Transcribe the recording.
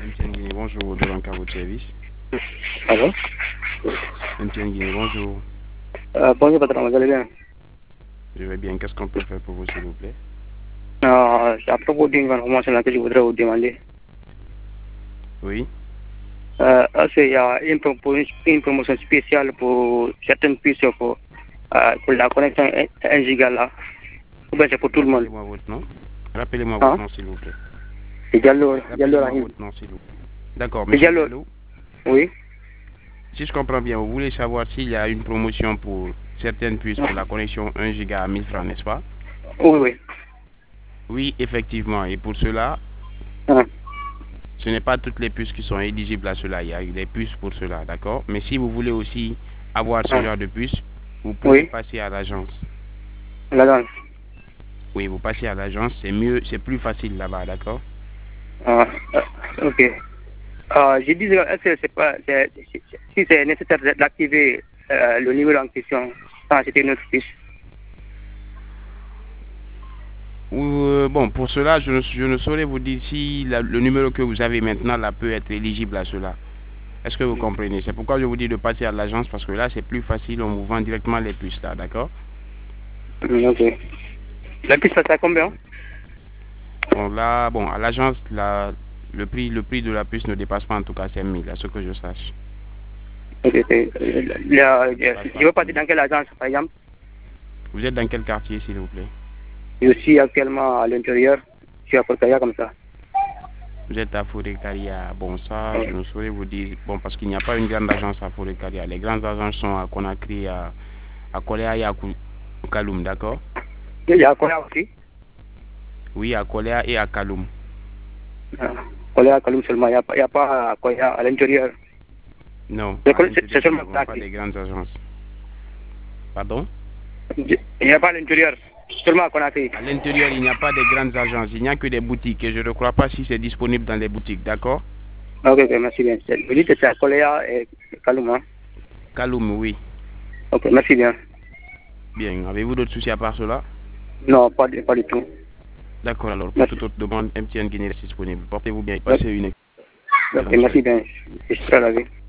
MTN Guinée, bonjour, de l'encart votre service. Allô? MTN Guinée, bonjour. Bonjour patron, vous allez bien? Je vais bien, qu'est-ce qu'on peut faire pour vous, s'il vous plaît? C'est à propos d'une information là que je voudrais vous demander. Oui. Il y a une promotion spéciale pour certaines puces pour la connexion 1 giga là. Ou bien c'est pour tout le monde. Rappelez-moi votre nom. Rappelez-moi votre Hein? nom, s'il vous plaît. C'est Diallo Rappelez-moi Rahim. votre nom, s'il vous plaît. D'accord, C'est monsieur Diallo. Diallo. Oui. Si je comprends bien, vous voulez savoir s'il y a une promotion pour certaines puces pour la connexion 1 giga à 1000 francs, n'est-ce pas? Oui, oui. Oui, effectivement. Et pour cela, Hein. ce n'est pas toutes les puces qui sont éligibles à cela. Il y a des puces pour cela, d'accord? Mais si vous voulez aussi avoir ce Hein. genre de puces, vous pouvez Oui. passer à l'agence. La danse. Oui, vous passez à l'agence, c'est mieux, c'est plus facile là-bas, d'accord? Ok. Je dis, est-ce que si c'est nécessaire d'activer le numéro en question sans acheter une autre puce? Bon, pour cela, je ne saurais vous dire si le numéro que vous avez maintenant là peut être éligible à cela. Est-ce que vous comprenez? C'est pourquoi je vous dis de passer à l'agence parce que là, c'est plus facile, on vous vend directement les puces là, d'accord? Ok. La puce passe à combien? Bon, là, bon, à l'agence, là, le prix de la puce ne dépasse pas en tout cas 5000, à ce que je sache. Ok, je veux partir dans quelle agence, par exemple? Vous êtes dans quel quartier, s'il vous plaît? Je suis actuellement à l'intérieur. Je suis à Portaya comme ça. Vous êtes à Forêt-Caria. Bon, ça, je ne saurais vous dire. Bon, parce qu'il n'y a pas une grande agence à Forêt-Caria. Les grandes agences sont à Conakry, à Koléa et à Kaloum, d'accord? Il y a Koya aussi. Oui, à Koléa et à Kaloum. Koya, Kaloum seulement. Il n'y a pas Koya à l'intérieur. Non, C'est à l'intérieur, nous seulement n'avons pas Conakry. de grandes agences. Pardon? Il n'y a pas à l'intérieur. Seulement à Conakry. À l'intérieur, il n'y a pas de grandes agences. Il n'y a que des boutiques. Et je ne crois pas si c'est disponible dans les boutiques, d'accord? Ok, merci bien. Vous dites que c'est à Koya et Kaloum, hein? Kaloum, oui. Ok, merci bien. Bien. Avez-vous d'autres soucis à part cela? Non, pas du tout. D'accord, alors, pour Merci. toute autre demande, MTN Guinée est disponible. Portez-vous bien et passez une Ok, excellente soirée. merci bien. Je serai ravi.